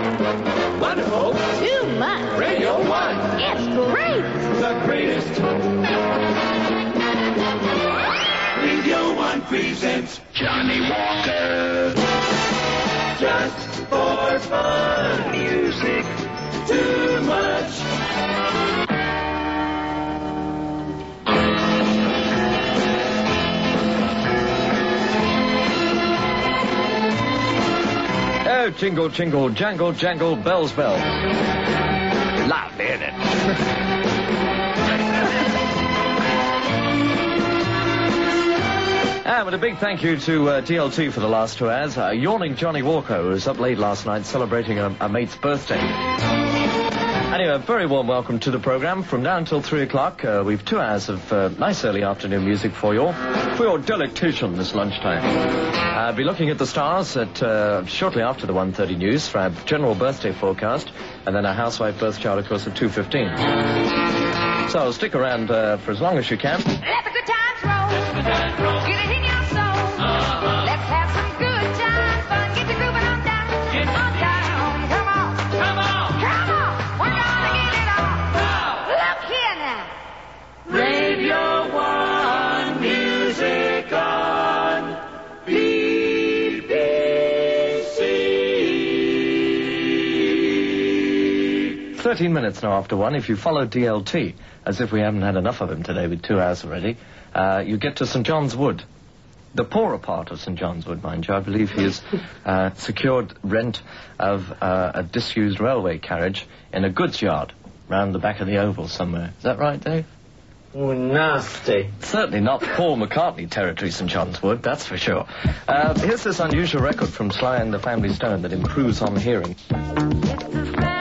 Wonderful. Too much. Radio 1. It's great. The greatest. Radio 1 presents Johnny Walker. Just for fun. Music. Too much. Oh, jingle, jingle, jangle, jangle, bells, bells. Lovely, isn't it? And a big thank you to DLT for the last 2 hours. Yawning Johnny Walker was up late last night celebrating a mate's birthday. Anyway, a very warm welcome to the programme. From now until 3 o'clock, we've 2 hours of nice early afternoon music for your delectation this lunchtime. I'll be looking at the stars at shortly after the 1:30 news for our general birthday forecast, and then our housewife birth chart, of course, at 2:15. So stick around for as long as you can. Let the good times roll. Get it in your soul. Let's have some good time fun. Get the grooving on down. Get on down. Come on. Come on. Come on. We're gonna get it on. Look here now. Radio 1 music on BBC. 13 minutes now after 1. If you follow DLT, as if we haven't had enough of him today with 2 hours already, you get to St. John's Wood. The poorer part of St. John's Wood, mind you. I believe he has secured rent of a disused railway carriage in a goods yard round the back of the Oval somewhere. Is that right, Dave? Oh, nasty. Certainly not Paul McCartney territory, St. John's Wood, that's for sure. Here's this unusual record from Sly and the Family Stone that improves on hearing. It's the